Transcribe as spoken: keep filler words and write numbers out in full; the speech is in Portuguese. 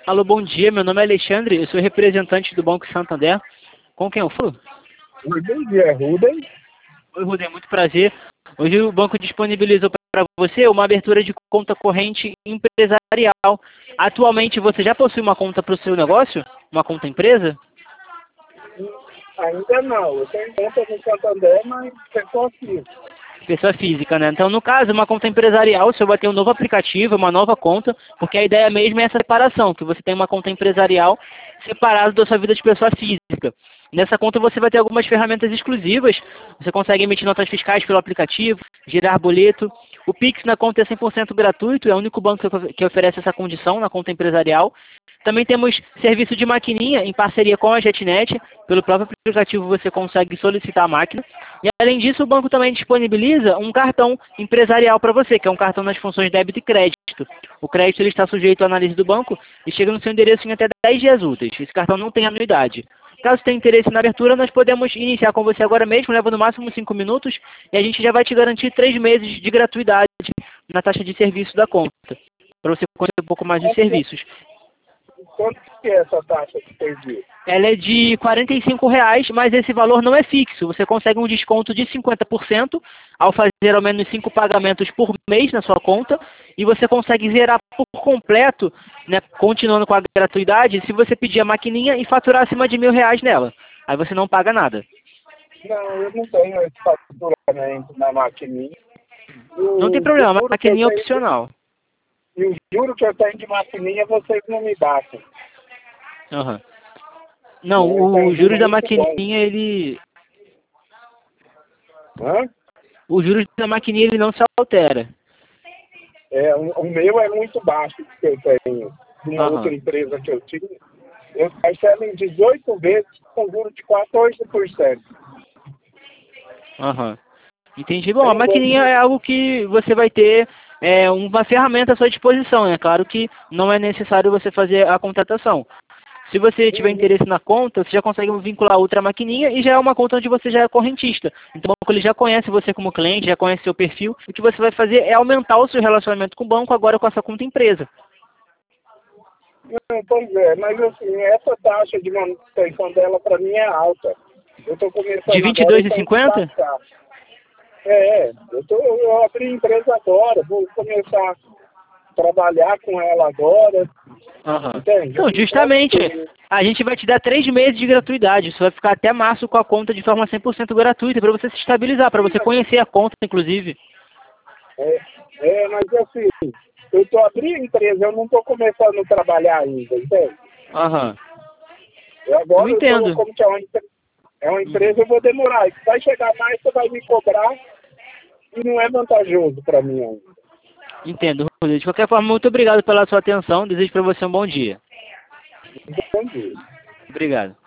Alô, bom dia. Meu nome é Alexandre, eu sou representante do Banco Santander. Com quem eu falo? Oi, bom dia, Rubem. Oi, Rudem, muito prazer. Hoje o banco disponibilizou para você uma abertura de conta corrente empresarial. Atualmente você já possui uma conta para o seu negócio? Uma conta empresa? Ainda não, eu tenho conta no Santander, mas pessoa física. Pessoa física, né? Então, no caso, uma conta empresarial, você vai ter um novo aplicativo, uma nova conta, porque a ideia mesmo é essa separação, que você tem uma conta empresarial separada da sua vida de pessoa física. Nessa conta você vai ter algumas ferramentas exclusivas, você consegue emitir notas fiscais pelo aplicativo, gerar boleto. O Pix na conta é cem por cento gratuito, é o único banco que oferece essa condição na conta empresarial. Também temos serviço de maquininha em parceria com a JetNet. Pelo próprio aplicativo você consegue solicitar a máquina. E além disso, o banco também disponibiliza um cartão empresarial para você, que é um cartão nas funções débito e crédito. O crédito ele está sujeito à análise do banco e chega no seu endereço em até dez dias úteis. Esse cartão não tem anuidade. Caso tenha interesse na abertura, nós podemos iniciar com você agora mesmo, leva no máximo cinco minutos, e a gente já vai te garantir três meses de gratuidade na taxa de serviço da conta, para você conhecer um pouco mais dos serviços. Quanto que é essa taxa de serviço? Ela é de quarenta e cinco reais, mas esse valor não é fixo. Você consegue um desconto de cinquenta por cento ao fazer ao menos cinco pagamentos por mês na sua conta, e você consegue zerar por completo, né, continuando com a gratuidade, se você pedir a maquininha e faturar acima de mil reais nela. Aí você não paga nada. Não, eu não tenho esse faturamento na maquininha. Não tem problema, a maquininha é opcional. E o juro que eu tenho de maquininha, vocês não me batem. Uhum. Não, os juros da maquininha, ele... Hã? Os juros da maquininha, ele não se altera. É, o, o meu é muito baixo que eu tenho. De uma Uhum. outra empresa que eu tinha. Eu parcelo em dezoito vezes com juro de quatorze por cento. Aham. Entendi. Bom, a maquininha é algo que você vai ter é, uma ferramenta à sua disposição, né? Claro que não é necessário você fazer a contratação. Se você tiver interesse na conta, você já consegue vincular outra maquininha e já é uma conta onde você já é correntista. Então o banco ele já conhece você como cliente, já conhece seu perfil. O que você vai fazer é aumentar o seu relacionamento com o banco agora com essa conta empresa. Não, pois é, mas assim, essa taxa de manutenção dela para mim é alta. Eu estou começando De vinte e dois e cinquenta? É, eu, tô, eu abri a empresa agora, vou começar a trabalhar com ela agora. Uhum. Entende? Então, justamente, a gente vai te dar três meses de gratuidade. Você vai ficar até março com a conta de forma cem por cento gratuita para você se estabilizar, para você conhecer a conta, inclusive. É, é mas assim, eu estou abrindo a empresa, eu não estou começando a trabalhar ainda, entende? Aham. Eu agora Eu entendo. Eu tô, como que é uma, é uma empresa, eu vou demorar. Se vai chegar mais, você vai me cobrar e não é vantajoso para mim ainda. Entendo, Rodrigo. De qualquer forma, muito obrigado pela sua atenção. Desejo para você um bom dia. Bom dia. Obrigado.